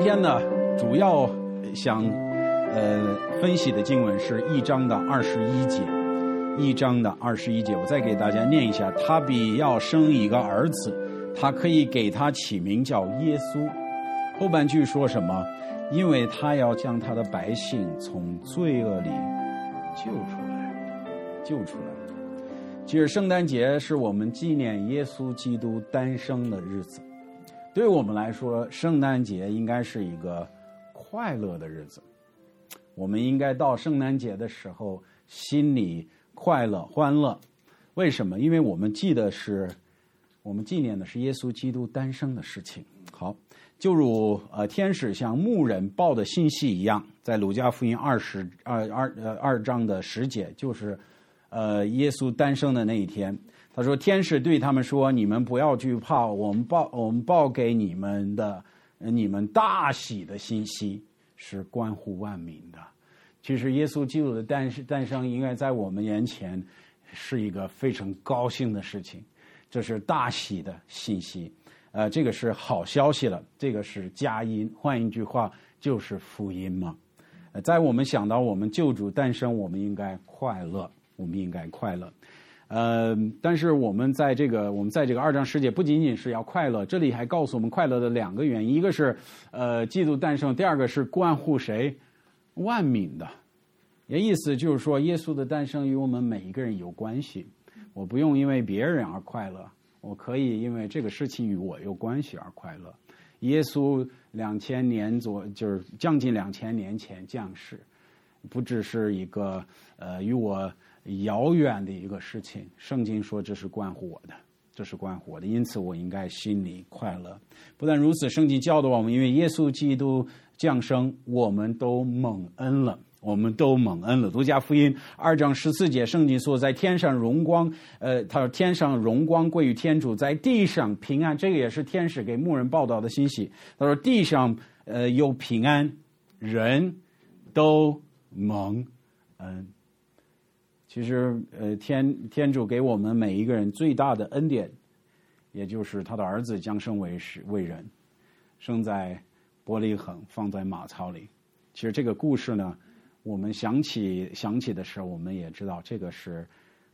天呢，主要想分析的经文是1章的21节，1章的21节，我再给大家念一下。他必要生一个儿子，他可以给他起名叫耶稣。后半句说什么？因为他要将他的百姓从罪恶里救出来。其实圣诞节是我们纪念耶稣基督诞生的日子。对我们来说，圣诞节应该是一个快乐的日子。我们应该到圣诞节的时候心里快乐欢乐。为什么？因为我们纪念的是耶稣基督诞生的事情。好，就如天使向牧人报的信息一样，在路加福音2章的10节，就是耶稣诞生的那一天，他说天使对他们说，你们不要惧怕，我们报给你们的你们大喜的信息是关乎万民的。其实耶稣基督的诞生应该在我们眼前是一个非常高兴的事情，这是大喜的信息，这个是好消息了，这个是佳音，换一句话就是福音嘛。在我们想到我们救主诞生，我们应该快乐，但是我们在这个2章10节不仅仅是要快乐，这里还告诉我们快乐的2个原因，一个是基督诞生，第二个是关乎谁？万民的。也意思就是说，耶稣的诞生与我们每一个人有关系。我不用因为别人而快乐，我可以因为这个事情与我有关系而快乐。耶稣2000年就是将近2000年前降世，不只是一个与我遥远的一个事情，圣经说这是关乎我的，因此我应该心里快乐。不但如此，圣经教导我们，因为耶稣基督降生，我们都蒙恩了。路加福音2章14节，圣经说，在天上荣光，他说天上荣光归于天主，在地上平安。这个也是天使给牧人报道的信息。他说地上有平安，人都蒙恩。其实天主给我们每一个人最大的恩典，也就是他的儿子降生为人，生在伯利恒，放在马槽里。其实这个故事呢，我们想起的时候，我们也知道这个是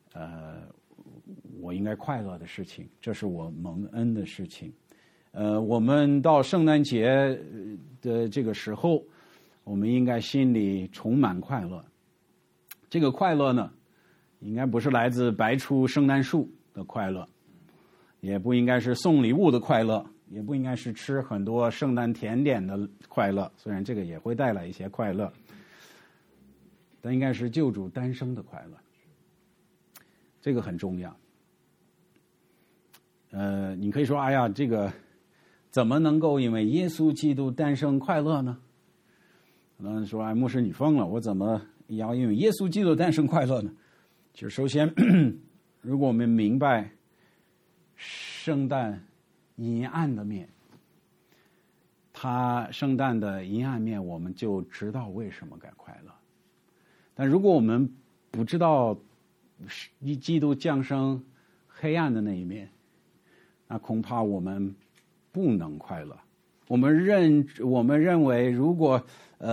我应该快乐的事情，这是我蒙恩的事情。我们到圣诞节的这个时候，我们应该心里充满快乐。这个快乐呢，应该不是来自摆出圣诞树的快乐，也不应该是送礼物的快乐，也不应该是吃很多圣诞甜点的快乐，虽然这个也会带来一些快乐，但应该是救主诞生的快乐，这个很重要。你可以说，哎呀，这个怎么能够因为耶稣基督诞生快乐呢？可能说，哎，牧师你疯了，我怎么要因为耶稣基督诞生快乐呢？就首先，如果我们明白圣诞阴暗的面，圣诞的阴暗面，我们就知道为什么该快乐。但如果我们不知道基督降生黑暗的那一面，那恐怕我们不能快乐。我认为，如果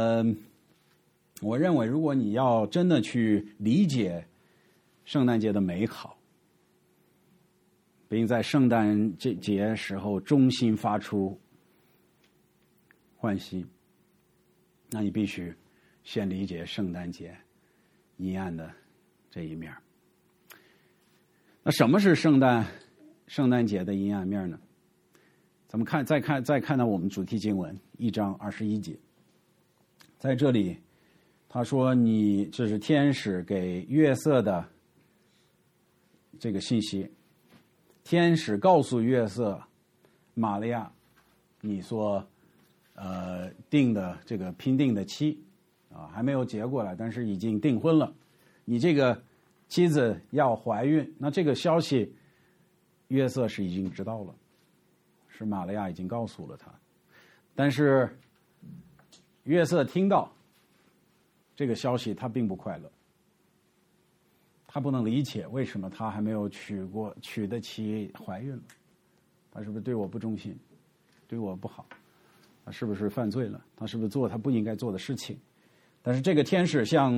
你要真的去理解圣诞节的美好，并在圣诞节时候衷心发出欢喜，那你必须先理解圣诞节阴暗的这一面。那什么是圣诞节的阴暗面呢？咱们再看到我们主题经文1章21节，在这里他说，这是天使给约瑟的这个信息。天使告诉约瑟，玛利亚，你所定的这个聘定的妻还没有结过来，但是已经订婚了，你这个妻子要怀孕。那这个消息约瑟是已经知道了，是玛利亚已经告诉了他，但是约瑟听到这个消息，他并不快乐，他不能理解为什么他还没有娶的妻怀孕了，他是不是对我不忠心，对我不好？ 他是不是犯罪了？他是不是做他不应该做的事情？但是这个天使向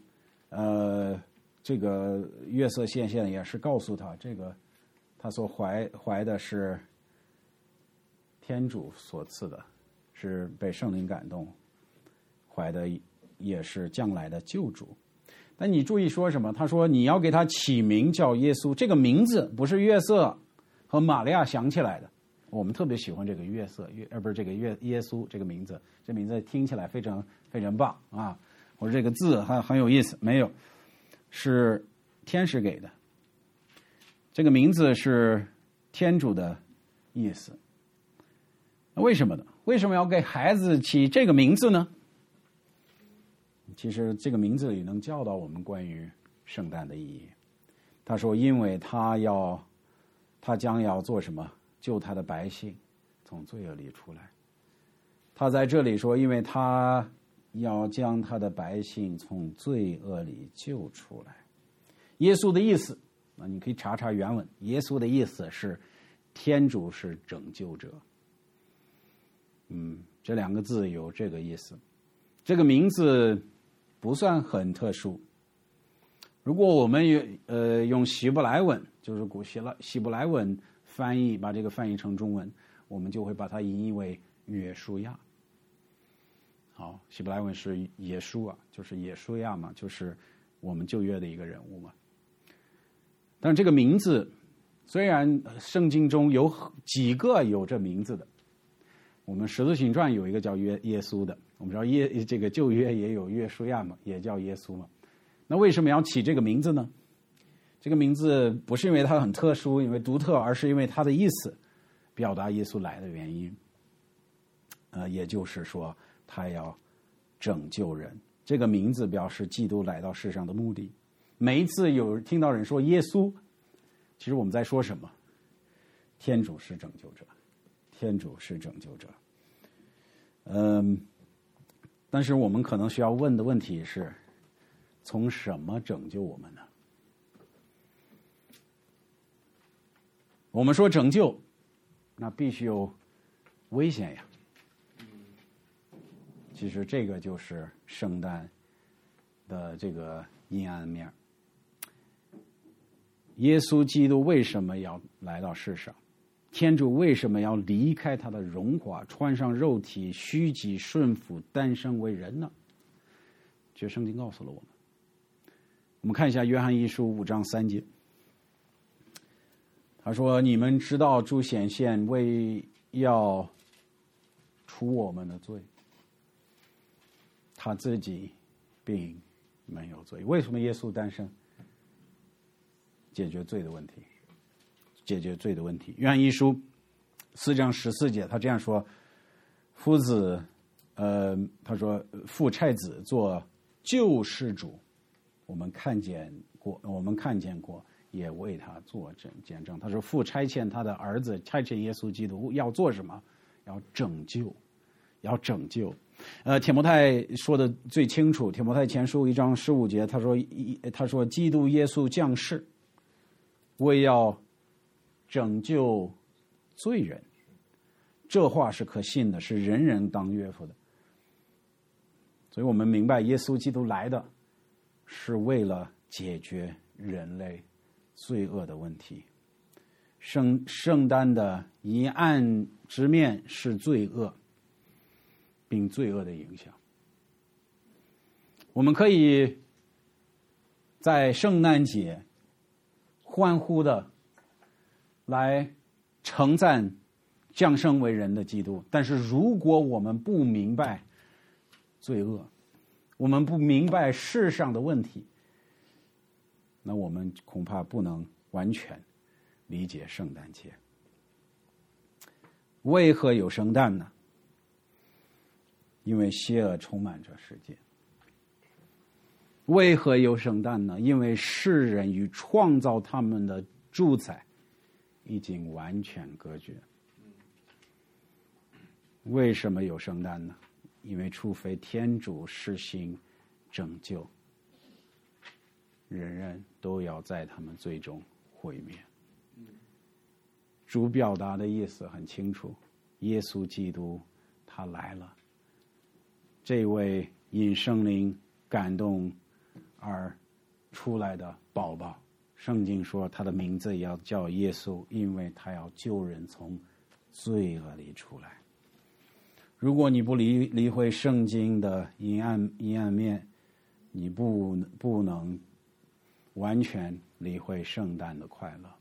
这个约瑟显现也是告诉他，这个他所怀的是天主所赐的，是被圣灵感动怀的，也是将来的救主。但你注意说什么？他说你要给他起名叫耶稣，这个名字不是约瑟和玛利亚想起来的。我们特别喜欢这个约瑟，不是这个耶稣这个名字，这名字听起来非常非常棒啊！或者这个字很有意思，没有，是天使给的。这个名字是天主的意思。那为什么呢？为什么要给孩子起这个名字呢？其实这个名字里能教导我们关于圣诞的意义。他说，因为他将要做什么？救他的百姓从罪恶里出来。他在这里说，因为他要将他的百姓从罪恶里救出来。耶稣的意思，你可以查查原文，耶稣的意思是天主是拯救者。这两个字有这个意思。这个名字不算很特殊。如果我们用希伯来文，就是古希伯来文翻译，把这个翻译成中文，我们就会把它音译为约书亚。好，希伯来文是耶稣啊，就是耶稣亚嘛，就是我们旧约的一个人物嘛。但这个名字，虽然圣经中有几个有这名字的，我们使徒行传有一个叫耶稣的，我们知道这个旧约也有约书亚嘛，也叫耶稣嘛。那为什么要起这个名字呢？这个名字不是因为它很特殊，因为独特，而是因为它的意思表达耶稣来的原因。也就是说，他要拯救人。这个名字表示基督来到世上的目的。每一次有听到人说耶稣，其实我们在说什么？天主是拯救者，天主是拯救者。但是我们可能需要问的问题是，从什么拯救我们呢？我们说拯救，那必须有危险呀。其实这个就是圣诞的这个阴暗面。耶稣基督为什么要来到世上？天主为什么要离开他的荣华，穿上肉体，虚己顺服，诞生为人呢？这圣经告诉了我们。我们看一下约翰一书5章3节。他说，你们知道主显现为要除我们的罪，他自己并没有罪。为什么耶稣诞生？解决罪的问题，解决罪的问题。约翰一书4章14节，他这样说：夫子，他说父差子做救世主，我们看见过，也为他做见证。他说父差遣他的儿子，差遣耶稣基督要做什么？要拯救，要拯救。铁摩太说的最清楚，铁摩太前书1章15节，他说基督耶稣降世，为要拯救罪人。这话是可信的，是人人当悦服的。所以我们明白耶稣基督来的是为了解决人类罪恶的问题。圣诞的阴暗之面是罪恶，并罪恶的影响。我们可以在圣诞节欢呼的来称赞降生为人的基督，但是如果我们不明白罪恶，我们不明白世上的问题，那我们恐怕不能完全理解圣诞节。为何有圣诞呢？因为邪恶充满着世界。为何有圣诞呢？因为世人与创造他们的主宰已经完全隔绝。为什么有圣诞呢？因为除非天主实行拯救，人人都要在他们最终毁灭。主表达的意思很清楚，耶稣基督他来了。这位因圣灵感动而出来的宝宝，圣经说他的名字也要叫耶稣，因为他要救人从罪恶里出来。如果你不理会圣经的阴暗面，你不能完全理会圣诞的快乐，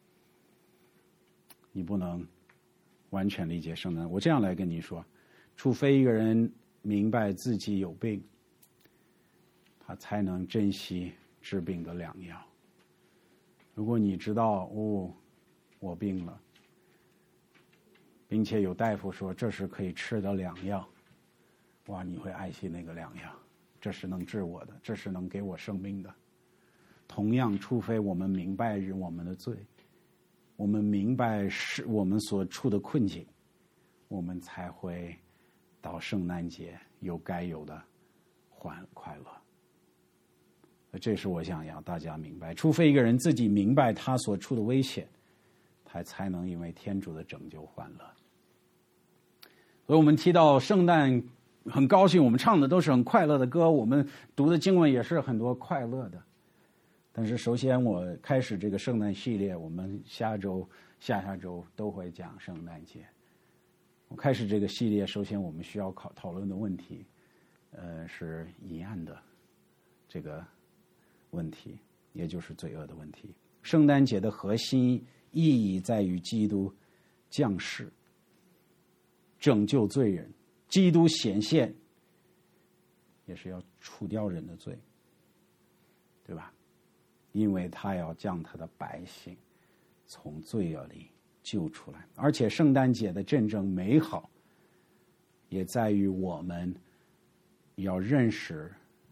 你不能完全理解圣诞。我这样来跟你说，除非一个人明白自己有病，他才能珍惜治病的良药。如果你知道我病了，并且有大夫说这是可以吃的良药，哇，你会爱惜那个良药，这是能治我的，这是能给我生命的。同样，除非我们明白我们的罪，我们明白是我们所处的困境，我们才会到圣诞节有该有的快乐。这是我想要大家明白，除非一个人自己明白他所处的危险，他才能因为天主的拯救欢乐。所以我们提到圣诞，很高兴，我们唱的都是很快乐的歌，我们读的经文也是很多快乐的。但是首先我开始这个圣诞系列，我们下周下周都会讲圣诞节。我开始这个系列，首先我们需要讨论的问题是阴暗的这个问题，也就是罪恶的问题。圣诞节的核心意义在于基督降世拯救罪人，基督显现也是要除掉人的罪，对吧？因为他要将他的百姓从罪恶里救出来。而且圣诞节的真正美好也在于我们要认识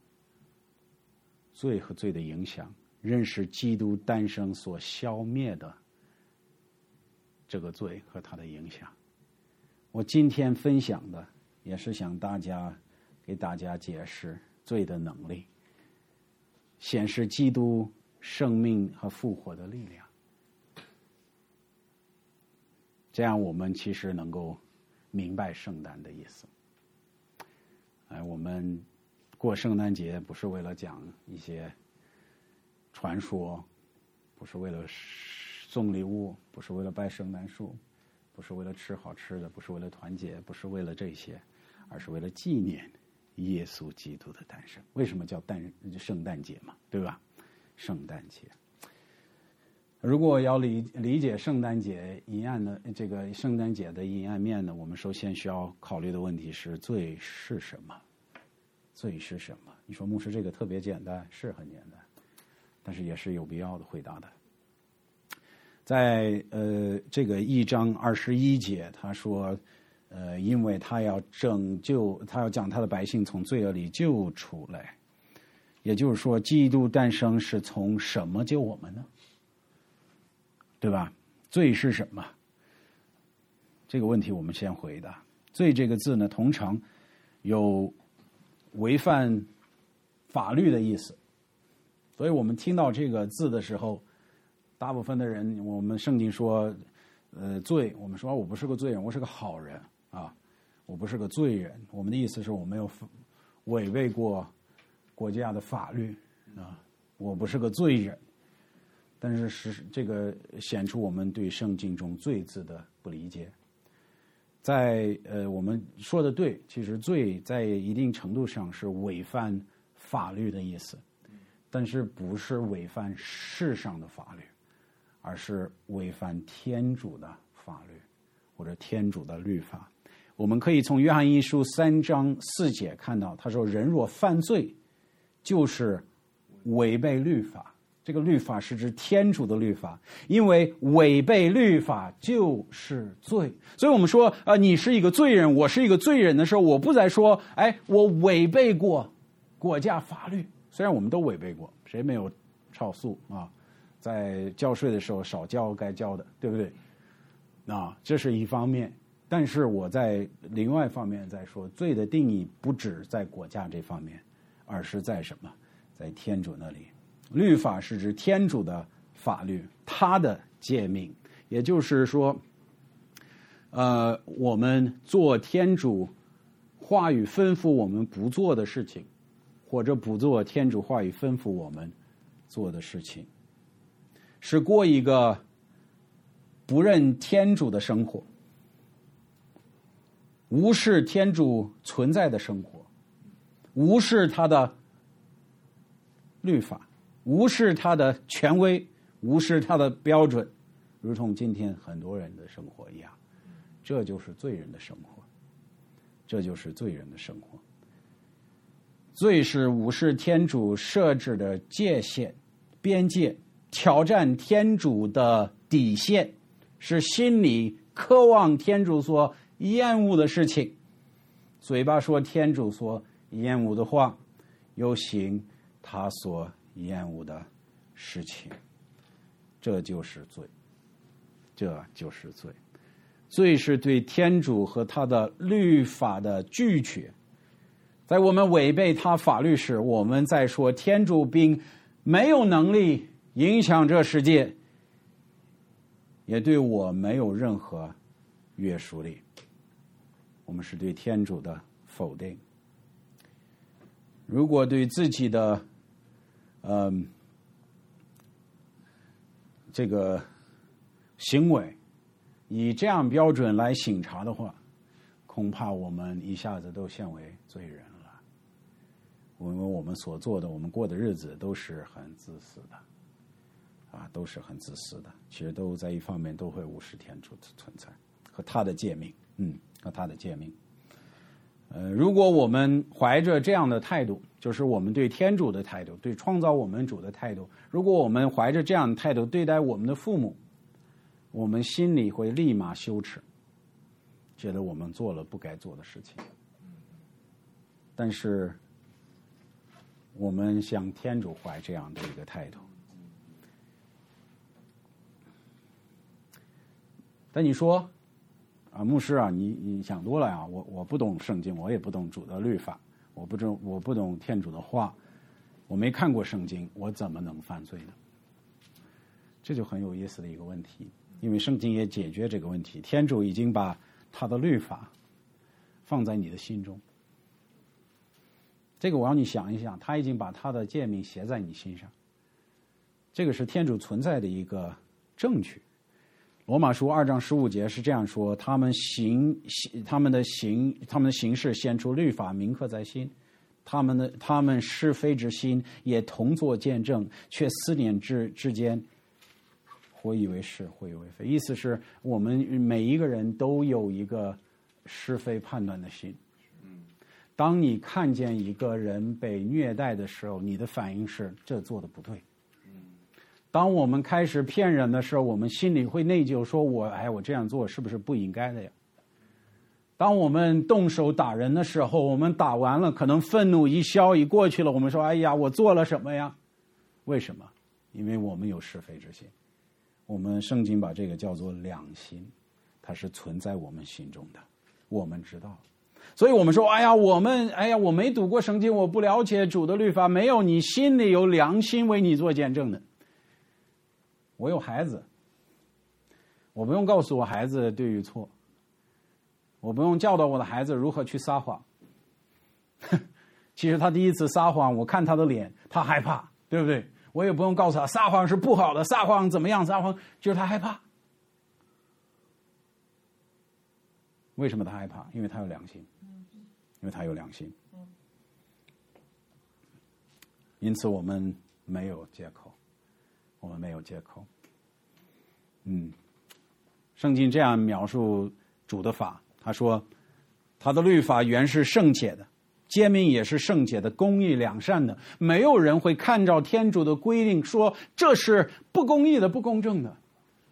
罪和罪的影响，认识基督诞生所消灭的这个罪和它的影响。我今天分享的也是想给大家解释罪的能力，显示基督生命和复活的力量，这样我们其实能够明白圣诞的意思。我们过圣诞节不是为了讲一些传说，不是为了送礼物，不是为了拜圣诞树，不是为了吃好吃的，不是为了团结，不是为了这些，而是为了纪念耶稣基督的诞生。为什么叫圣诞节嘛，对吧？圣诞节，如果要理解圣诞节阴暗的这个圣诞节的阴暗面呢，我们首先需要考虑的问题是罪是什么？罪是什么？你说牧师这个特别简单，是很简单，但是也是有必要的回答的。在这个1章21节，他说因为他要拯救，他要将他的百姓从罪恶里救出来。也就是说，基督诞生是从什么救我们呢？对吧？罪是什么？这个问题我们先回答。罪这个字呢，通常有违反法律的意思，所以我们听到这个字的时候，大部分的人，我们圣经说，罪，我们说我不是个罪人，我是个好人啊，我不是个罪人。我们的意思是我没有违背过国家的法律啊，我不是个罪人。但是这个显出我们对圣经中罪字的不理解。在我们说的对，其实罪在一定程度上是违反法律的意思，但是不是违反世上的法律，而是违反天主的法律或者天主的律法。我们可以从约翰一书3章4节看到，他说人若犯罪就是违背律法。这个律法是指天主的律法，因为违背律法就是罪。所以我们说你是一个罪人，我是一个罪人的时候，我不再说我违背过国家法律。虽然我们都违背过，谁没有超速啊？在交税的时候少交该交的，对不对？这是一方面。但是我在另外一方面在说，罪的定义不只在国家这方面，而是在什么？在天主那里。律法是指天主的法律，他的诫命，也就是说我们做天主话语吩咐我们不做的事情，或者不做天主话语吩咐我们做的事情，是过一个不认天主的生活，无视天主存在的生活，无视他的律法，无视他的权威，无视他的标准，如同今天很多人的生活一样。这就是罪人的生活，这就是罪人的生活。罪是无视天主设置的界限、边界，挑战天主的底线，是心里渴望天主所厌恶的事情，嘴巴说天主所厌恶的话，又行他所厌恶的事情。这就是罪，这就是罪。罪是对天主和他的律法的拒绝。在我们违背他法律时，我们在说天主并没有能力影响这世界，也对我没有任何约束力。我们是对天主的否定。如果对自己的这个行为以这样标准来省察的话，恐怕我们一下子都陷为罪人了。因为我们所做的，我们过的日子都是很自私的，都是很自私的。其实都在一方面都会无视天主的存在和他的诫命，和他的诫命。如果我们怀着这样的态度，就是我们对天主的态度，对创造我们主的态度，如果我们怀着这样的态度对待我们的父母，我们心里会立马羞耻，觉得我们做了不该做的事情。但是我们向天主怀这样的一个态度。但你说牧师啊，你想多了呀，我不懂圣经，我也不懂主的律法，我不懂天主的话，我没看过圣经，我怎么能犯罪呢？这就很有意思的一个问题，因为圣经也解决这个问题，天主已经把他的律法放在你的心中。这个我让你想一想，他已经把他的诫命写在你心上，这个是天主存在的一个证据。罗马书2章15节是这样说：他们的行事显出律法，铭刻在心。他们是非之心也同作见证，却思念之间，或以为是，或以为非。意思是我们每一个人都有一个是非判断的心。当你看见一个人被虐待的时候，你的反应是这做的不对。当我们开始骗人的时候，我们心里会内疚，说我这样做是不是不应该的呀？当我们动手打人的时候，我们打完了，可能愤怒一消一过去了，我们说我做了什么呀？为什么？因为我们有是非之心。我们圣经把这个叫做良心，它是存在我们心中的，我们知道。所以我们说我没读过圣经，我不了解主的律法。没有，你心里有良心为你做见证的。我有孩子，我不用告诉我孩子对与错，我不用教导我的孩子如何去撒谎。其实他第一次撒谎，我看他的脸，他害怕，对不对？我也不用告诉他撒谎是不好的，撒谎怎么样，撒谎就是他害怕。为什么他害怕？因为他有良心，因为他有良心。因此我们没有借口，我们没有借口。圣经这样描述主的法，他说他的律法原是圣洁的，诫命也是圣洁的，公义良善的，没有人会看照天主的规定说这是不公义的、不公正的。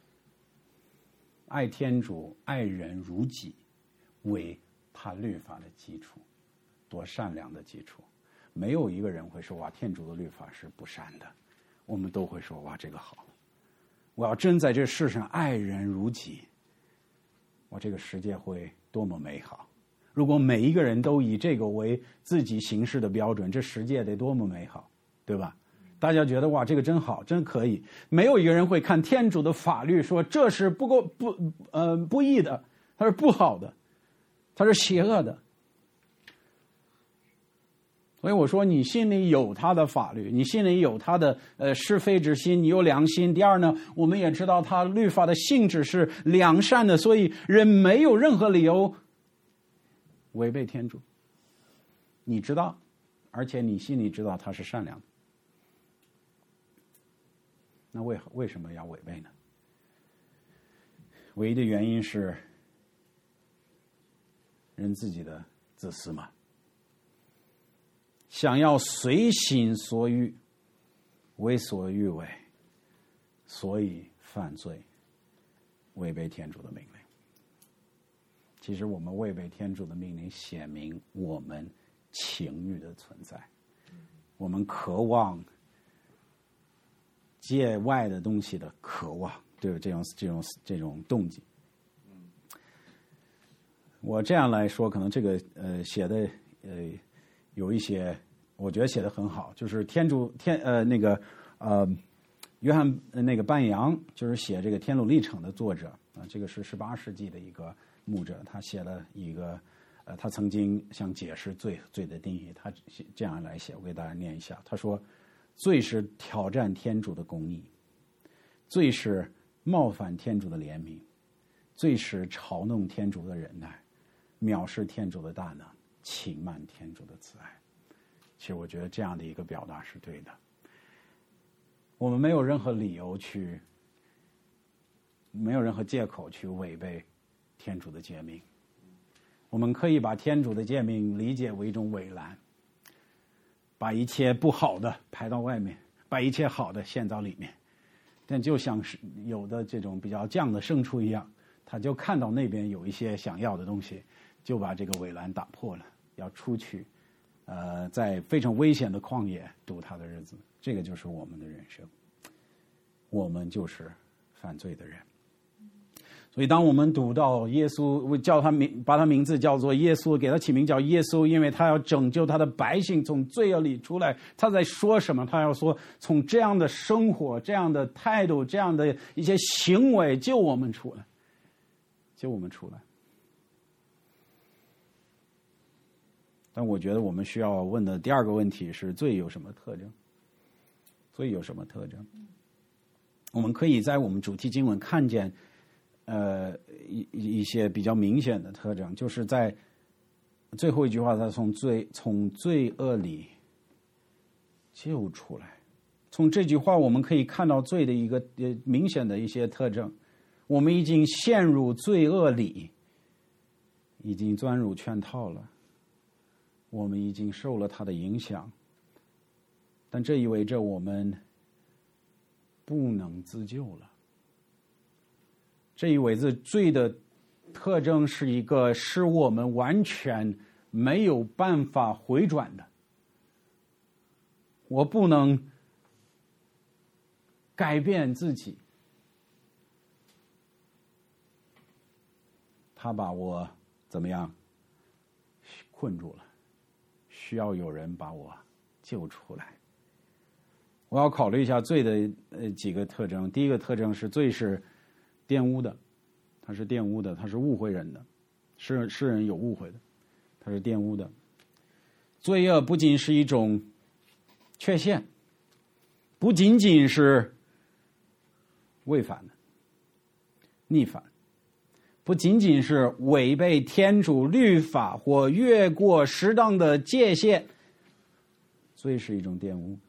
爱天主爱人如己为他律法的基础，多善良的基础。没有一个人会说天主的律法是不善的，我们都会说这个好。我要真在这世上爱人如己，这个世界会多么美好。如果每一个人都以这个为自己行事的标准，这世界得多么美好，对吧？大家觉得这个真好，真可以。没有一个人会看天主的法律说这是不义的， 它是不好的，它是邪恶的。所以我说，你心里有他的法律，你心里有他的是非之心，你有良心。第二呢，我们也知道他律法的性质是良善的，所以人没有任何理由违背天主。你知道，而且你心里知道他是善良的，那为什么要违背呢？唯一的原因是人自己的自私嘛，想要随心所欲，为所欲为，所以犯罪，违背天主的命令。其实我们违背天主的命令，显明我们情欲的存在，我们渴望界外的东西的渴望，就是这种动机。我这样来说，可能这个写的有一些，我觉得写的很好，就是约翰那个半扬，就是写这个《天路历程》的作者啊，这个是18世纪的一个牧者，他写了一个他曾经想解释罪的定义，他这样来写，我给大家念一下。他说，罪是挑战天主的公义，罪是冒犯天主的怜悯，罪是嘲弄天主的忍耐，藐视天主的大能，轻慢天主的慈爱。其实我觉得这样的一个表达是对的。我们没有任何理由没有任何借口去违背天主的诫命。我们可以把天主的诫命理解为一种围栏，把一切不好的排到外面，把一切好的献到里面。但就像是有的这种比较犟的牲畜一样，他就看到那边有一些想要的东西，就把这个围栏打破了，要出去在非常危险的旷野度他的日子。这个就是我们的人生，我们就是犯罪的人。所以当我们读到耶稣，把他名字叫做耶稣，给他起名叫耶稣，因为他要拯救他的百姓从罪恶里出来。他在说什么？他要说从这样的生活、这样的态度、这样的一些行为救我们出来，救我们出来。但我觉得我们需要问的第二个问题是：罪有什么特征？罪有什么特征？我们可以在我们主题经文看见一些比较明显的特征，就是在最后一句话，他从罪恶里救出来。从这句话我们可以看到罪的一个明显的一些特征。我们已经陷入罪恶里，已经钻入圈套了，我们已经受了它的影响，但这意味着我们不能自救了。这意味着罪的特征是一个使我们完全没有办法回转的。我不能改变自己，他把我怎么样困住了，需要有人把我救出来。我要考虑一下罪的几个特征。第一个特征是罪是玷污的，它是玷污的，它是误会人的，是人有误会的，它是玷污的。罪恶不仅是一种缺陷，不仅仅是违反的、逆反，不仅仅是违背天主律法或越过适当的界限，罪是一种玷污，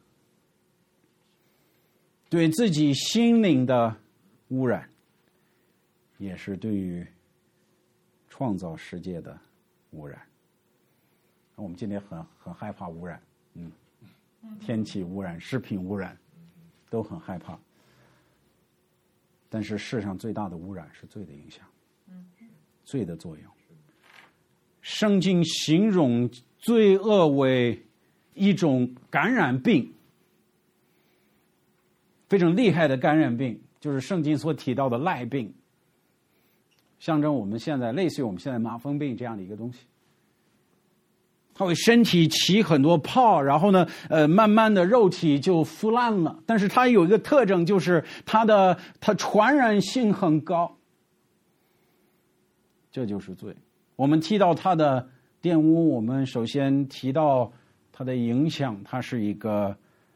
对自己心灵的污染，也是对于创造世界的污染。我们今天很害怕污染，天气污染、食品污染都很害怕。但是世上最大的污染是罪的影响，罪的作用。圣经形容罪恶为一种感染病，非常厉害的感染病，就是圣经所提到的赖病，象征我们现在类似于我们现在麻风病这样的一个东西。它会身体起很多泡，然后呢，慢慢的肉体就腐烂了。但是它有一个特征，就是它传染性很高。 这就是罪。我们提到它的玷污，我们首先提到它的影响，它是一个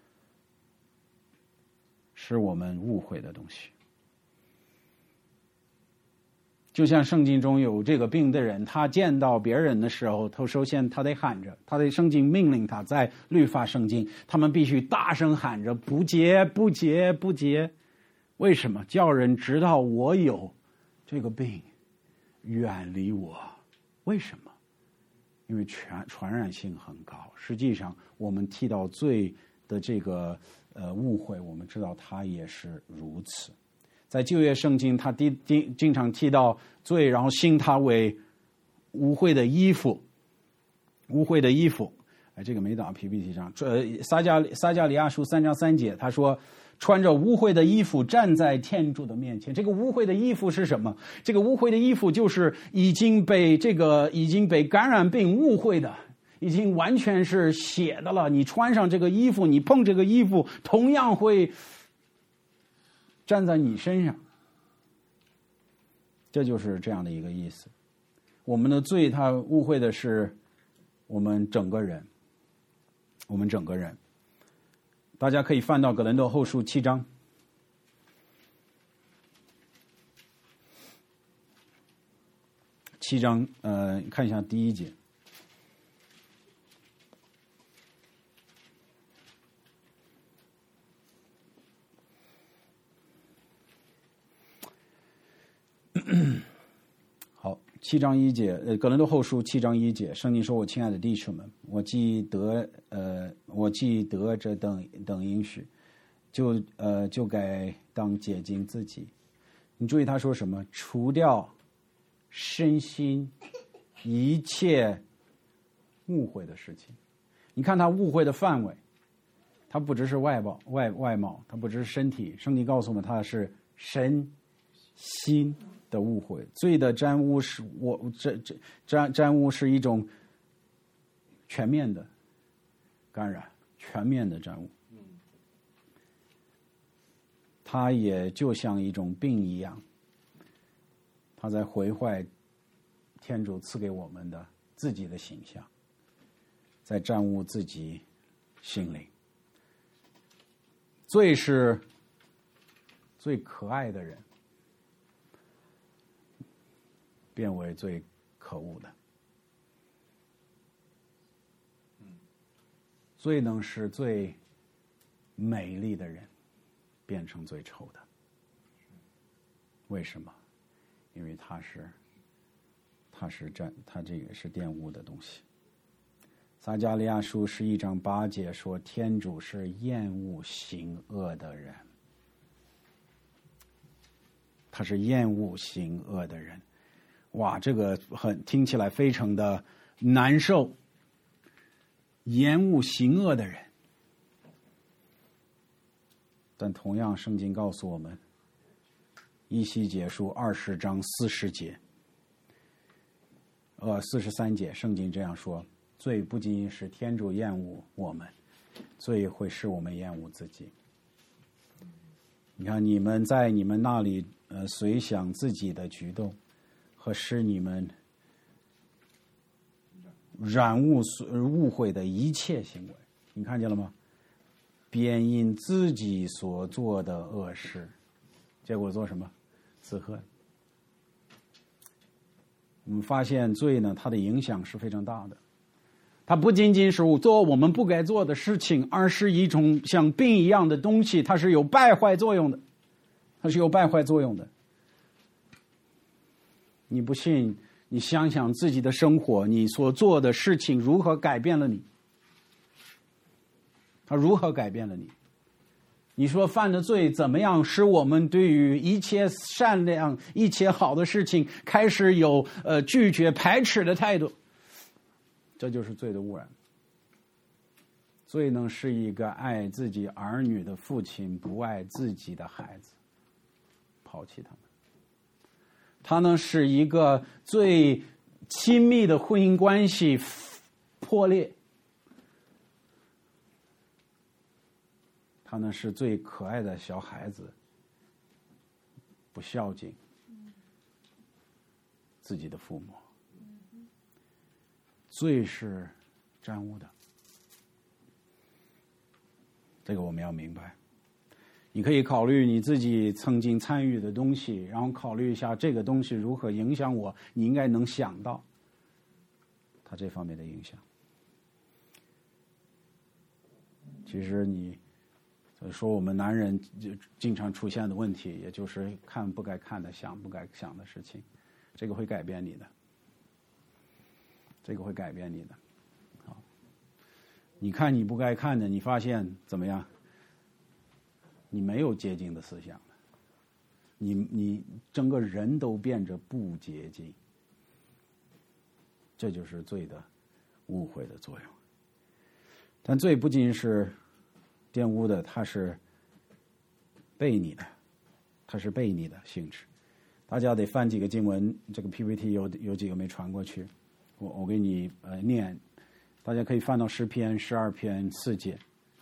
使我们误会的东西。就像圣经中有这个病的人，他见到别人的时候，他首先他得喊着，他的圣经命令他，在律法圣经，他们必须大声喊着不洁不洁不洁。为什么？叫人知道我有这个病，远离我。为什么？因为传染性很高。实际上我们提到罪的这个误会，我们知道它也是如此。在旧约圣经，他经常提到罪，然后信他为污秽的衣服，污秽的衣服。这个没打 PPT 上。撒迦利亚书3章3节，他说穿着污秽的衣服站在天主的面前。这个污秽的衣服是什么？这个污秽的衣服就是已经被感染病污秽的，已经完全是血的了。你穿上这个衣服，你碰这个衣服，同样会站在你身上。这就是这样的一个意思。我们的罪，它误会的是我们整个人。大家可以翻到哥林多后书7章。7章，看一下第1节。好，7章1节，哥林多后书7章1节，圣经说：“我亲爱的弟兄们，我既得这等应许，就该当洁净自己。”你注意他说什么？除掉身心一切误会的事情。你看他误会的范围，他不只是外貌，他不只是身体。圣经告诉我们，他是身心的误会。罪的沾污是沾污是一种全面的感染，全面的沾污。它也就像一种病一样，它在毁坏天主赐给我们的自己的形象，在沾污自己心灵。罪是最可爱的人变为最可恶的，罪能使最美丽的人变成最丑的。为什么？因为它这个是玷污的东西。撒迦利亚书11章8节说，天主是厌恶行恶的人，他是厌恶行恶的人。哇，这个听起来非常的难受。厌恶行恶的人，但同样圣经告诉我们，以西结书20章40节43节，圣经这样说，罪不仅是天主厌恶我们，罪会使我们厌恶自己。你看，你们在你们那里随想自己的举动和使你们染误会的一切行为，你看见了吗？便因自己所做的恶事，结果做什么？自恨。我们发现罪呢，它的影响是非常大的。它不仅仅是做我们不该做的事情，而是一种像病一样的东西，它是有败坏作用的。你不信，你想想自己的生活，你所做的事情如何改变了你？它如何改变了你？你说犯的罪怎么样使我们对于一切善良、一切好的事情开始有拒绝、排斥的态度？这就是罪的污染。罪能是一个爱自己儿女的父亲不爱自己的孩子，抛弃他们。它能使一个最亲密的婚姻关系破裂。它能使最可爱的小孩子不孝敬。 自己的父母。罪是沾污的，这个我们要明白。你可以考虑你自己曾经参与的东西，然后考虑一下这个东西如何影响我，你应该能想到它这方面的影响。其实你说我们男人就经常出现的问题，也就是看不该看的，想不该想的事情，这个会改变你的，这个会改变你的。好，你看你不该看的，你发现怎么样？你没有洁净的思想了，你整个人都变着不洁净，这就是罪的误会的作用。但罪不仅是玷污的，它是悖逆的，它是悖逆的性质。大家得翻几个经文，这个 PPT 有几个没传过去，我给你念，大家可以翻到诗篇12篇4节。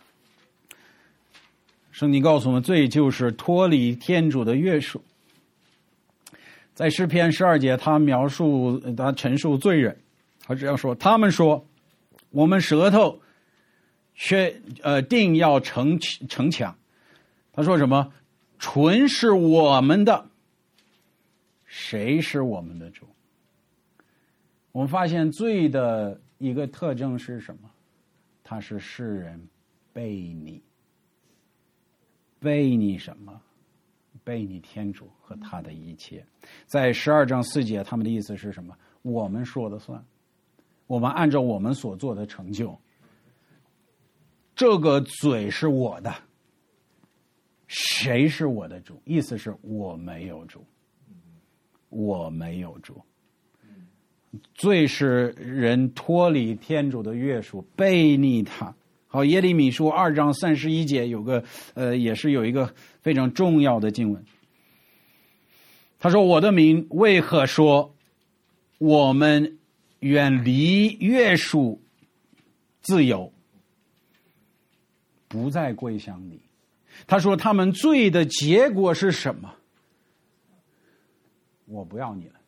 圣经告诉我们，罪就是脱离天主的约束。在诗篇12节，他陈述罪人，他这样说：他们说，我们舌头却定要逞强。他说什么？唇是我们的，谁是我们的主？我们发现罪的一个特征是什么？它是世人悖逆。悖逆什么？悖逆天主和他的一切。在12章4节，他们的意思是什么？我们说了算，我们按照我们所做的成就。这个嘴是我的，谁是我的主？意思是我没有主，我没有主。罪是人脱离天主的约束，悖逆他。好，耶利米书2章31节有个也是有一个非常重要的经文。他说：我的民为何说我们远离约束自由，不再归向你？他说他们罪的结果是什么？我不要你了。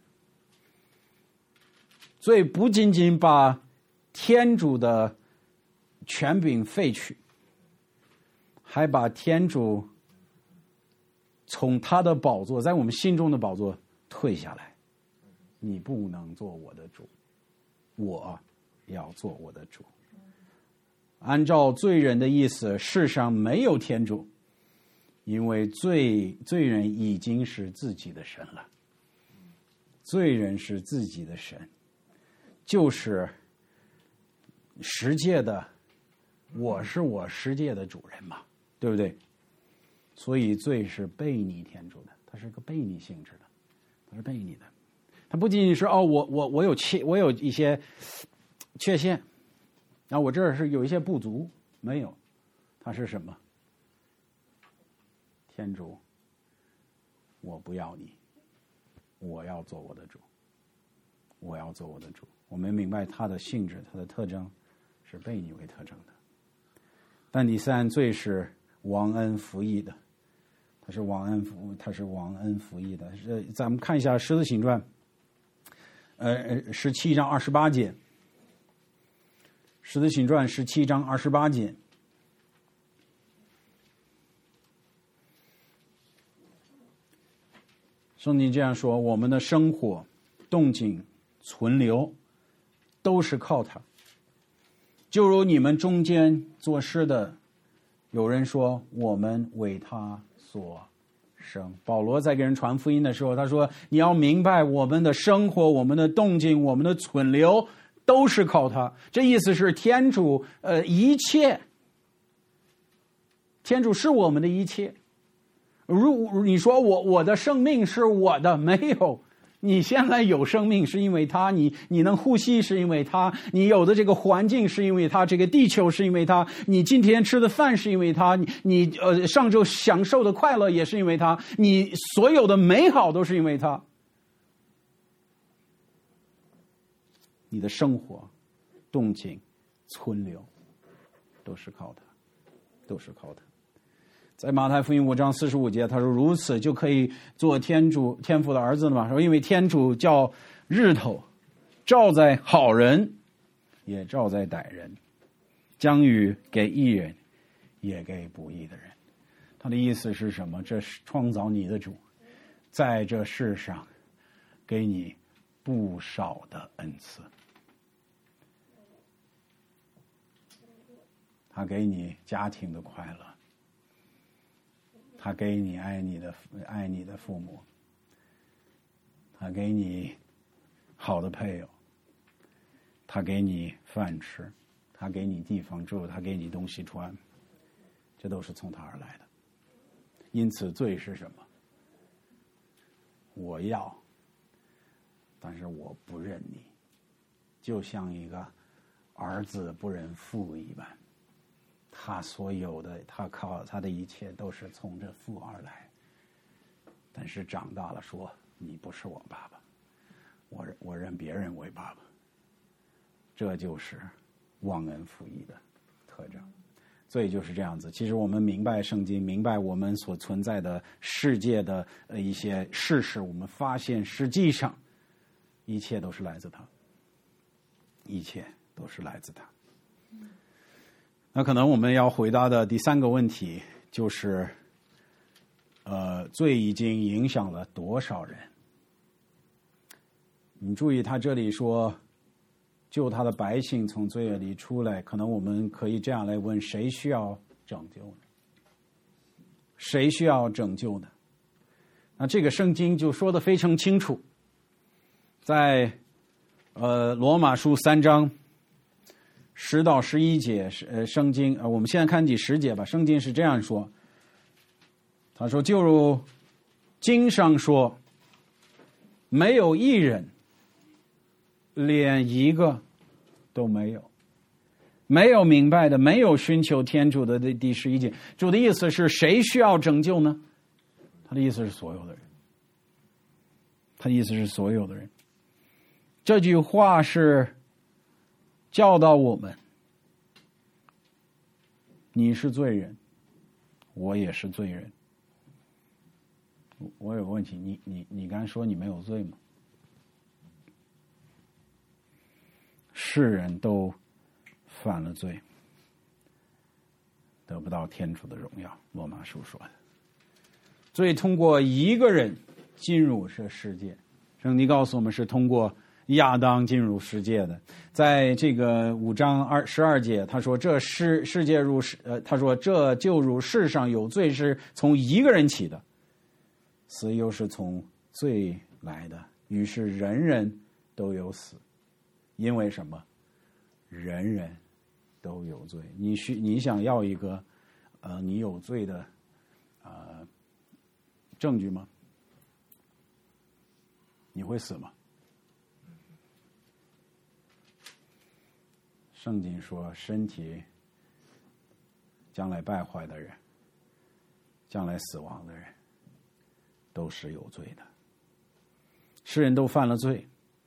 罪不仅仅把天主的权柄废去，还把天主从他的宝座，在我们心中的宝座退下来。你不能做我的主，我要做我的主。按照罪人的意思，世上没有天主，因为罪人已经是自己的神了。罪人是自己的神，就是十诫的我是我世界的主人嘛，对不对？所以罪是悖逆天主的，它是个悖逆性质的，它是悖逆的。它不仅仅是我有一些缺陷，然后我这儿是有一些不足，没有，它是什么？天主，我不要你，我要做我的主，我要做我的主。我们明白它的性质，它的特征是悖逆为特征的。但第三，罪是忘恩负义的，它是忘恩负义的。咱们看一下《使徒行传》17章28节，《使徒行传》17章28节，圣经这样说：我们的生活、动静、存留，都是靠它。就如你们中间做事的，有人说我们为他所生。保罗在给人传福音的时候，他说你要明白，我们的生活、我们的动静、我们的存留都是靠他。这意思是天主一切，天主是我们的一切。如你说我的生命是我的，没有。你现在有生命是因为他，你能呼吸是因为他，你有的这个环境是因为他，这个地球是因为他，你今天吃的饭是因为他，你上周享受的快乐也是因为他，你所有的美好都是因为他。你的生活、动静、存留都是靠他，都是靠他。在马太福音5章45节，他说如此就可以做天父的儿子了嘛？说因为天主叫日头照在好人，也照在歹人，将雨给义人，也给不义的人。他的意思是什么？这是创造你的主，在这世上给你不少的恩赐。他给你家庭的快乐，他给你爱你的父母，他给你好的配偶，他给你饭吃，他给你地方住，他给你东西穿，这都是从他而来的。因此罪是什么？我要，但是我不认你，就像一个儿子不认父一般。他所有的，他靠他的一切都是从这父而来，但是长大了说你不是我爸爸，我认别人为爸爸，这就是忘恩负义的特征。所以就是这样子。其实我们明白圣经，明白我们所存在的世界的一些事实，我们发现实际上一切都是来自他，一切都是来自他。那可能我们要回答的第三个问题就是，罪已经影响了多少人？你注意他这里说，救他的百姓从罪恶里出来，可能我们可以这样来问：谁需要拯救呢？谁需要拯救呢？那这个圣经就说得非常清楚，在罗马书3章10到11节，圣经我们现在看第10节吧。圣经是这样说，他说：就如经上说，没有一人，连一个都没有，没有明白的，没有寻求天主的。第11节，主的意思是谁需要拯救呢？他的意思是所有的人，他的意思是所有的人。这句话是教导我们，你是罪人，我也是罪人。我有个问题，你刚才说你没有罪吗？世人都犯了罪，得不到天主的荣耀。罗马书说的，罪通过一个人进入这世界，圣经告诉我们是通过亚当进入世界的。在这个5章12节，他说这世界如他说这就如世上有罪是从一个人起的，死又是从罪来的，于是人人都有死。因为什么？人人都有罪。你想要一个你有罪的证据吗？你会死吗？圣经说，身体将来败坏的人，将来死亡的人，都是有罪的。世人都犯了罪，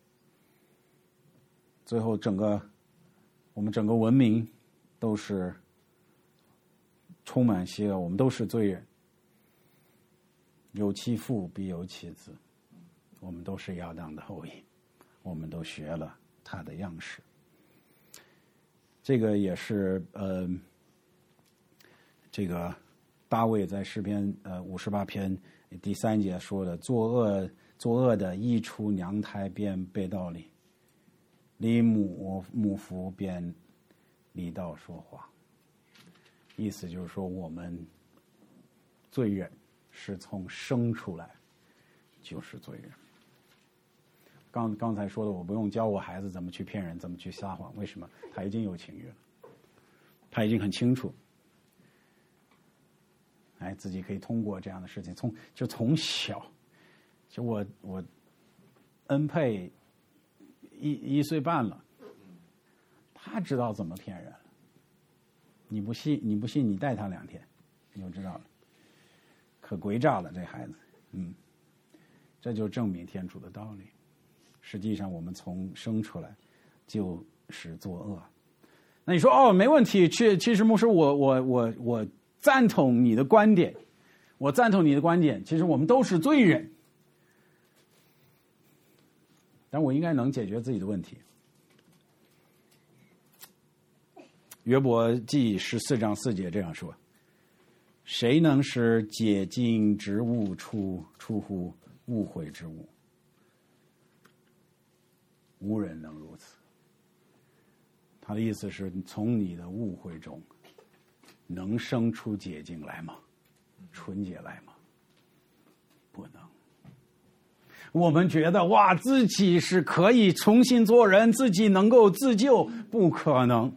最后我们整个文明都是充满邪恶，我们都是罪人。有其父必有其子，我们都是亚当的后裔，我们都学了他的样式。这个也是这个大卫在诗篇58篇第3节说的：作恶的一出娘胎便背道里，离母腹便离道说谎。意思就是说，我们罪人是从生出来就是罪人。刚才说的，我不用教我孩子怎么去骗人，怎么去撒谎。为什么？他已经有情欲了，他已经很清楚，自己可以通过这样的事情，从小，就我恩佩1岁半了，他知道怎么骗人了。你不信，你带他2天，你就知道了，可诡诈了这孩子。这就证明天主的道理。实际上我们从生出来就是作恶。那你说没问题，其实牧师我赞同你的观点，其实我们都是罪人。 但我应该能解决自己的问题。约伯记14章4节这样说：谁能使洁净之物出乎污秽之物？无人能如此。他的意思是，从你的误会中能生出洁净来吗？纯洁来吗？不能。我们觉得哇，自己是可以重新做人，自己能够自救，不可能。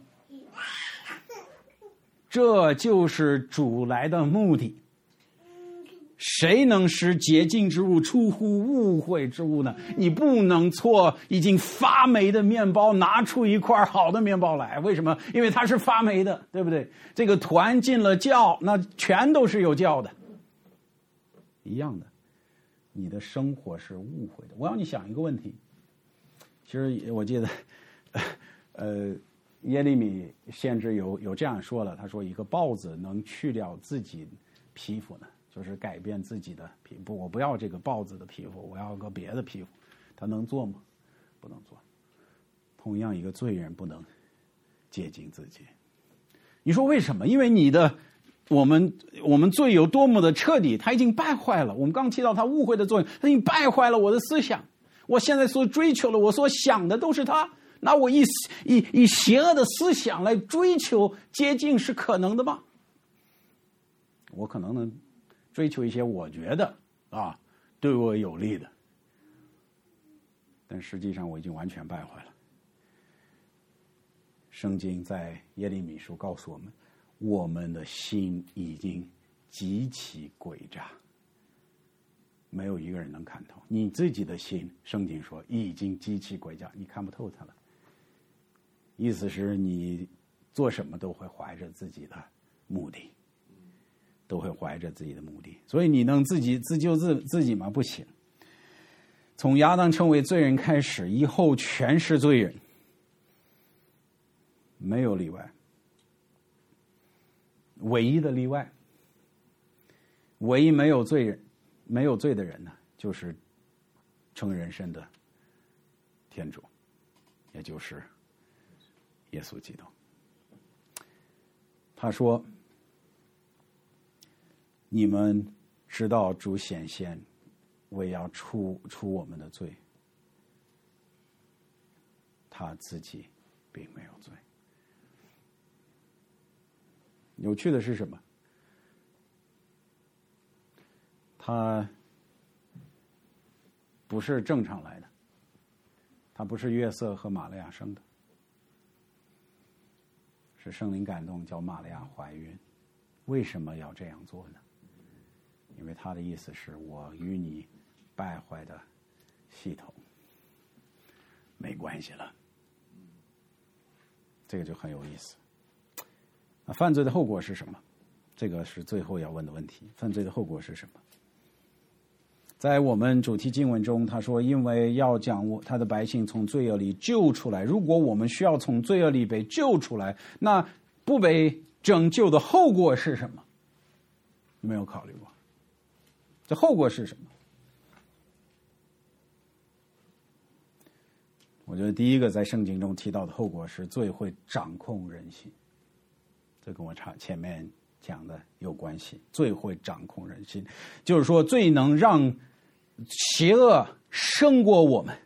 这就是主来的目的。谁能使洁净之物出乎污秽之物呢？你不能搓已经发霉的面包拿出一块好的面包来，为什么？因为它是发霉的，对不对？这个团进了酵，那全都是有酵的。一样的，你的生活是误会的。我让你想一个问题，其实我记得耶利米先知有这样说了，他说一个豹子能去掉自己皮肤呢，就是改变自己的皮肤。我不要这个豹子的皮肤，我要个别的皮肤。他能做吗？不能做。同样，一个罪人不能洁净自己。你说为什么？因为我们罪有多么的彻底，他已经败坏了。我们刚提到他误会的作用，他已经败坏了我的思想。我现在所追求的，我所想的都是他。那我以邪恶的思想来追求洁净是可能的吗？我可能能追求一些我觉得对我有利的，但实际上我已经完全败坏了。圣经在耶利米书告诉我们，我们的心已经极其诡诈，没有一个人能看透。你自己的心，圣经说已经极其诡诈，你看不透它了。意思是你做什么都会怀着自己的目的，都会怀着自己的目的。所以你能自己自救自己吗？不行。从亚当成为罪人开始，以后全是罪人，没有例外。唯一的例外，唯一没有罪的人呢，就是成人身的天主，也就是耶稣基督。他说：你们知道主显现为要除我们的罪，他自己并没有罪。有趣的是什么？他不是正常来的，他不是约瑟和玛利亚生的，是圣灵感动叫玛利亚怀孕。为什么要这样做呢？因为他的意思是，我与你败坏的系统没关系了。这个就很有意思。那犯罪的后果是什么？这个是最后要问的问题。犯罪的后果是什么？在我们主题经文中，他说，因为要将他的百姓从罪恶里救出来。如果我们需要从罪恶里被救出来，那不被拯救的后果是什么？有没有考虑过？这后果是什么？我觉得第一个在圣经中提到的后果是罪会掌控人心，这跟我前面讲的有关系。罪会掌控人心，就是说罪能让邪恶胜过我们，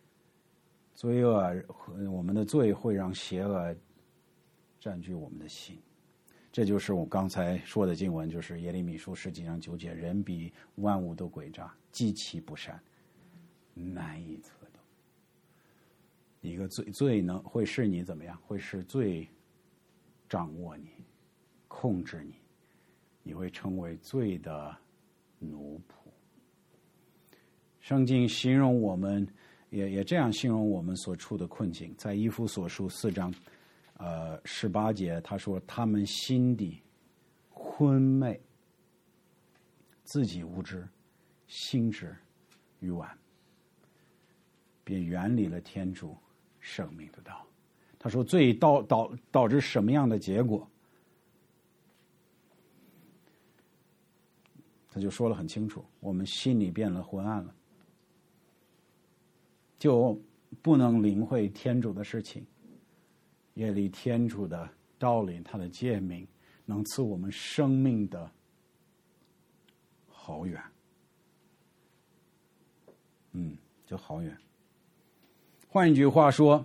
我们的罪会让邪恶占据我们的心。这就是我刚才说的经文，就是耶利米书10章9节，人比万物都诡诈，极其不善，难以测度。一个罪呢，会使你怎么样？会使罪掌握你，控制你，你会成为罪的奴仆。圣经形容我们，也这样形容我们所处的困境，在以弗所书4章18节，他说他们心底昏昧，自己无知，心智愚顽，便远离了天主生命的道。他说罪导致什么样的结果？他就说了很清楚，我们心里变得昏暗了。 就不能领会天主的事情，也离天主的道理，他的诫命能赐我们生命的好远。就好远。换一句话说，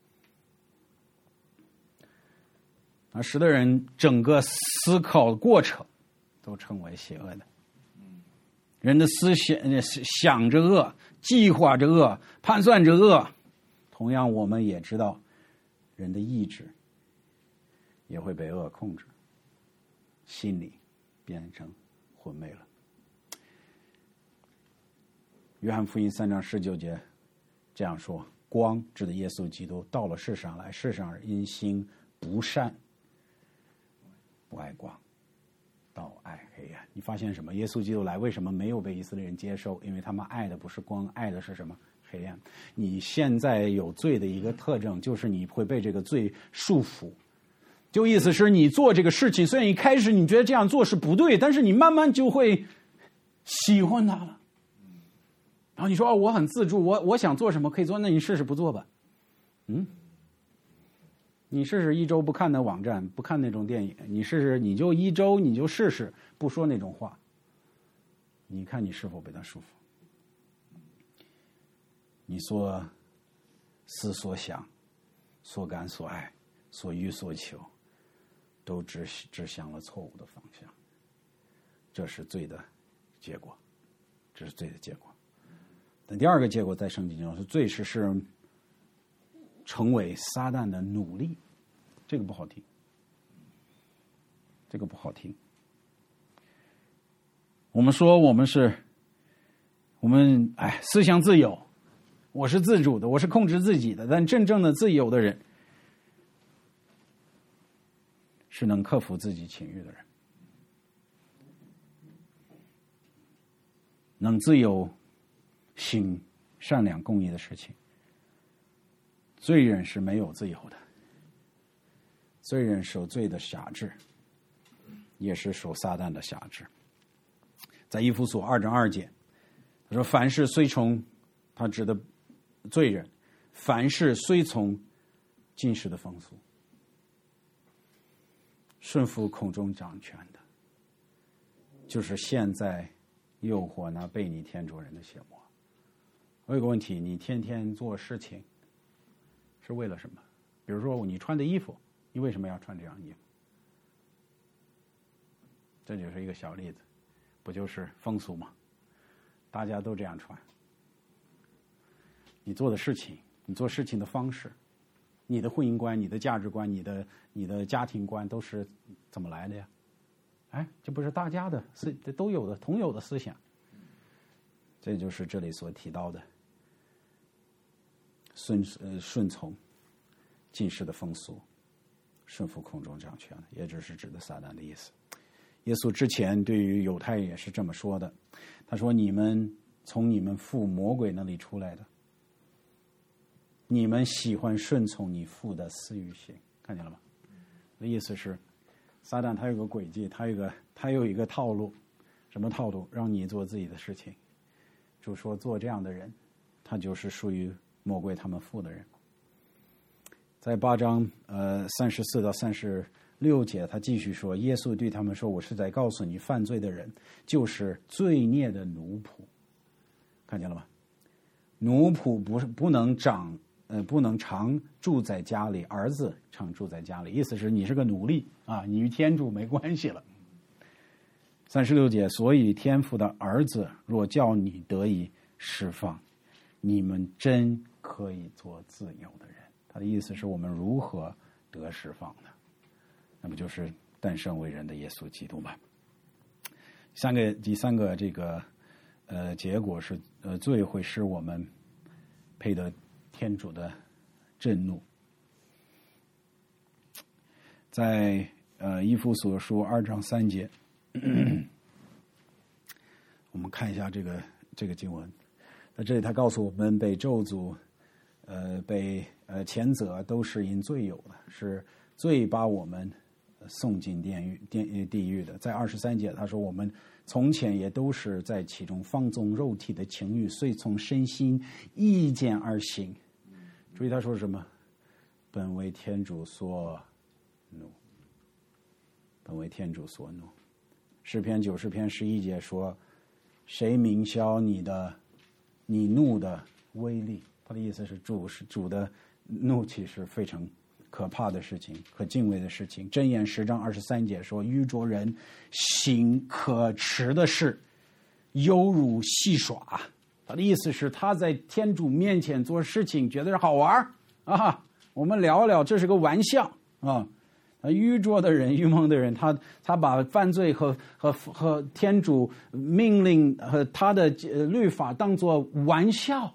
使得人整个思考过程都成为邪恶的。人的思想着恶，计划着恶，盘算着恶。同样，我们也知道，人的意志也会被恶控制，心理变成混昧了。约翰福音3章19节这样说：光指的耶稣基督到了世上来，世上人因心不善，不爱光，倒爱黑暗。你发现什么？耶稣基督来为什么没有被以色列人接受？因为他们爱的不是光，爱的是什么？黑暗。你现在有罪的一个特征，就是你会被这个罪束缚。就意思是你做这个事情，虽然一开始你觉得这样做是不对，但是你慢慢就会喜欢它了。然后你说我很自助，我想做什么可以做，那你试试不做吧。你试试一周不看那网站，不看那种电影，你试试，你就一周你就试试不说那种话，你看你是否被它束缚？你所思所想、所感所爱、所欲所求，都指向了错误的方向。这是罪的结果，这是罪的结果。但第二个结果在圣经中是罪是成为撒旦的奴隶，这个不好听，这个不好听。我们说我们思想自由，我是自主的，我是控制自己的，但真正的自由的人是能克服自己情欲的人，能自由行善良公义的事情。罪人是没有自由的，罪人受罪的辖制，也是受撒旦的辖制。在以弗所2章2节，他说：凡事虽从，他指的罪人，凡事虽从今世的风俗，顺服空中掌权的，就是现在诱惑那悖逆天主人的邪魔。我有个问题，你天天做事情是为了什么？比如说你穿的衣服，你为什么要穿这样衣服？这就是一个小例子，不就是风俗吗？大家都这样穿。你做的事情，你做事情的方式，你的婚姻观、你的价值观、你的家庭观都是怎么来的呀？这不是大家的都有的同有的思想。这就是这里所提到的顺从今世的风俗，顺服空中掌权，也就是指的撒旦的意思。耶稣之前对于犹太人也是这么说的，他说：你们从你们父魔鬼那里出来的，你们喜欢顺从你父的私欲行。看见了吗？那意思是撒旦他有个诡计，他有一个套路。什么套路？让你做自己的事情。就说做这样的人，他就是属于魔鬼他们父的人。在8章34到36节，他继续说，耶稣对他们说：我是在告诉你，犯罪的人就是罪孽的奴仆。看见了吗？奴仆不能常住在家里，儿子常住在家里，意思是你是个奴隶啊，你与天主没关系了。36节，所以天父的儿子若叫你得以释放，你们真可以做自由的人。他的意思是我们如何得释放的？那不就是诞生为人的耶稣基督吗？第三个这个结果是罪会使我们配得天主的震怒。在以弗所书2章3节，我们看一下这个经文。在这里他告诉我们，被咒诅被谴责都是因罪有的，是罪把我们送进地狱的。在23节他说，我们从前也都是在其中放纵肉体的情欲，遂从身心意见而行。注意他说什么？本为天主所怒，本为天主所怒。诗篇90篇11节说，谁明晓你怒的威力？他的意思是主的怒气是非常可怕的事情，可敬畏的事情。箴言10章23节说，愚拙人行可耻的事，犹如戏耍。他的意思是他在天主面前做事情觉得是好玩啊，我们聊聊，这是个玩笑啊。愚拙的人、愚蒙的人，他把犯罪和天主命令和他的律法当作玩笑。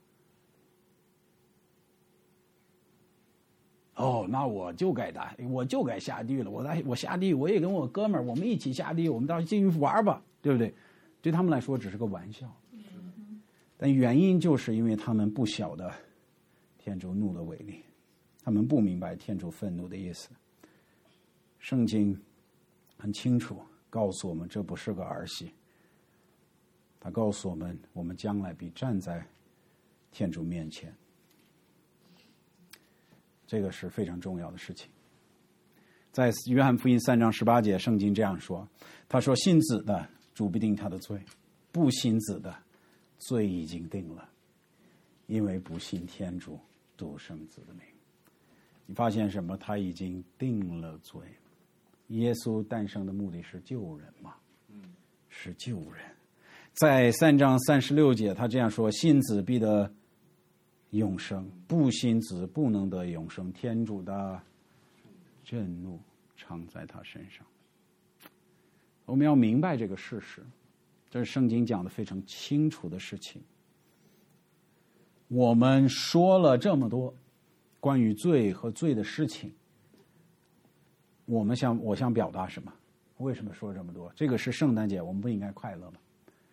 那我就该下地狱了。我下地狱，我也跟我哥们儿，我们一起下地狱，我们到进去玩吧，对不对？对他们来说只是个玩笑，但原因就是因为他们不晓得天主怒的威力，他们不明白天主愤怒的意思。圣经很清楚告诉我们，这不是个儿戏。他告诉我们，我们将来必站在天主面前。这个是非常重要的事情。在约翰福音3章18节，圣经这样说，他说，信子的主必定他的罪，不信子的罪已经定了，因为不信天主独生子的名。你发现什么？他已经定了罪。耶稣诞生的目的是救人嘛？是救人。在3章36节，他这样说，信子必得永生，不信子不能得永生，天主的震怒常在他身上。我们要明白这个事实，这是圣经讲的非常清楚的事情。我们说了这么多关于罪和罪的事情，我想表达什么？为什么说这么多？这个是圣诞节，我们不应该快乐吗？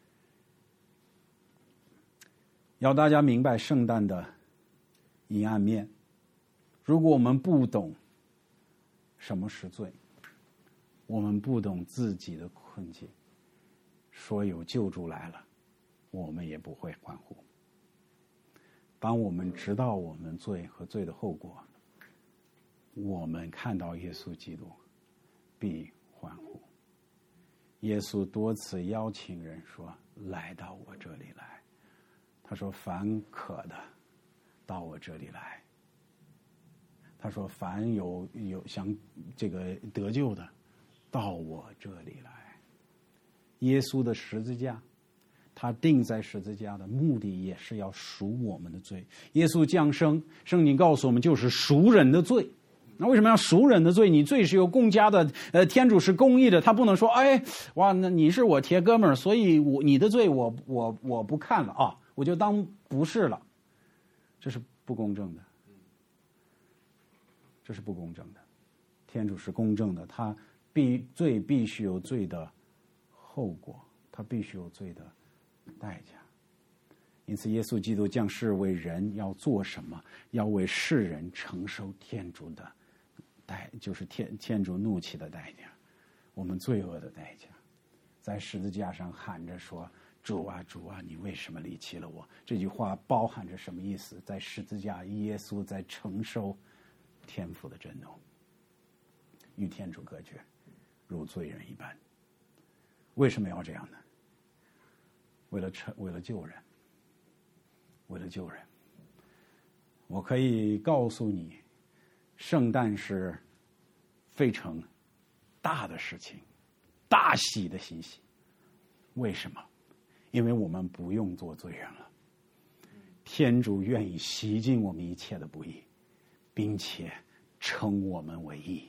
要大家明白圣诞的阴暗面。如果我们不懂什么是罪，我们不懂自己的困境，说有救主来了，我们也不会欢呼。当我们知道我们罪和罪的后果，我们看到耶稣基督必欢呼。耶稣多次邀请人说，来到我这里来。他说，凡渴的到我这里来。他说，凡有想这个得救的到我这里来。耶稣的十字架，他钉在十字架的目的也是要赎我们的罪。耶稣降生，圣经告诉我们就是赎人的罪。那为什么要赎人的罪？你罪是由公家的，天主是公义的，他不能说，哇，那你是我铁哥们儿，所以你的罪我不看了啊，我就当不是了。这是不公正的，这是不公正的。天主是公正的，他罪必须有罪的后果，他必须有罪的代价。因此耶稣基督降世为人要做什么？要为世人承受天主的就是天主怒气的代价，我们罪恶的代价。在十字架上喊着说，主啊主啊，你为什么离弃了我？这句话包含着什么意思？在十字架，耶稣在承受天父的震怒，与天主隔绝，如罪人一般。为什么要这样呢？为了救人，为了救人。我可以告诉你，圣诞是非常大的事情，大喜的欣喜。为什么？因为我们不用做罪人了，天主愿意洗净我们一切的不义，并且称我们为义。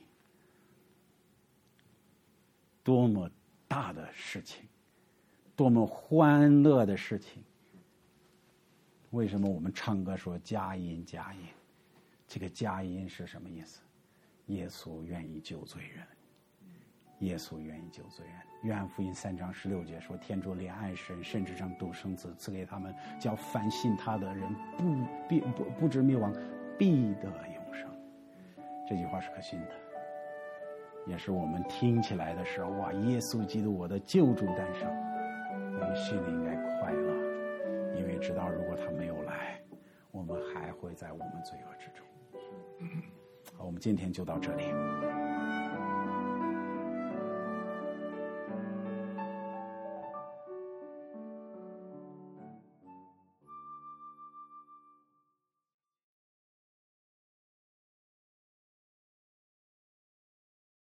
多么大的事情，多么欢乐的事情。为什么我们唱歌说佳音佳音？这个佳音是什么意思？耶稣愿意救罪人，耶稣愿意救罪人。约翰福音3章16节说，天主怜爱世人，甚至将独生子赐给他们，叫凡信他的人不至灭亡，必得永生。这句话是可信的。 也是我们听起来的时候，哇，耶稣基督我的救主诞生，我们心里应该快乐，因为知道如果他没有来，我们还会在我们罪恶之中。好，我们今天就到这里。